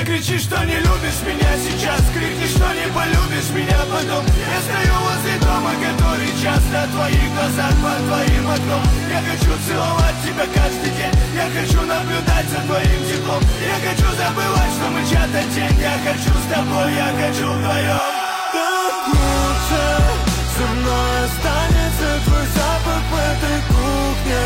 Закричи, что не любишь меня сейчас, крикни, что не полюбишь меня потом. Я стою возле дома, который часто в твоих глазах под твоим окном. Я хочу целовать тебя каждый день, я хочу наблюдать за твоим теплом. Я хочу забывать, что мы чья-то тень. Я хочу с тобой, я хочу вдвоем. Так лучше со мной останется твой запах в этой кухне.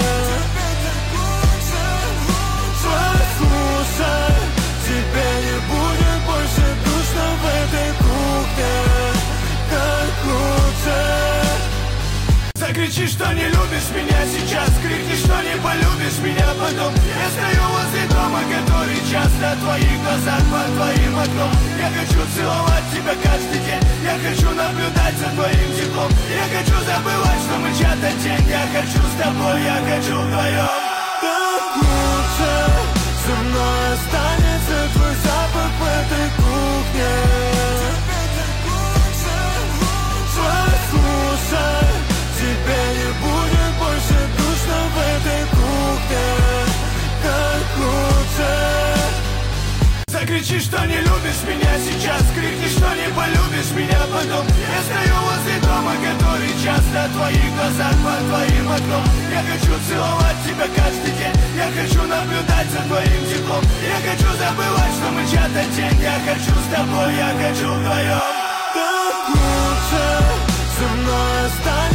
Послушай, тебе не будет больше душно в этой кухне. Так лучше. Закричи, что не любишь меня сейчас, крикни, что не полюбишь меня потом. Я стою возле дома, который часто в твоих глазах под твоим окном. Я хочу целовать тебя каждый день, я хочу наблюдать за твоим теплом. Я хочу забывать, что мы чья-то тень. Я хочу с тобой, я хочу вдвоем. Так лучше со мной останется твой запах в этой кухне. Послушай, тебе не будет больше душно в этой кухне. Так лучше. Закричи, что не любишь меня сейчас, крикни, что не полюбишь меня потом. Я стою возле дома, который часто в твоих глазах под твоим окном. Я хочу целовать тебя каждый день, я хочу наблюдать за твоим теплом. Я хочу забывать, что мы чья-то тень. Я хочу с тобой, я хочу вдвоем. Так лучше со мной останется.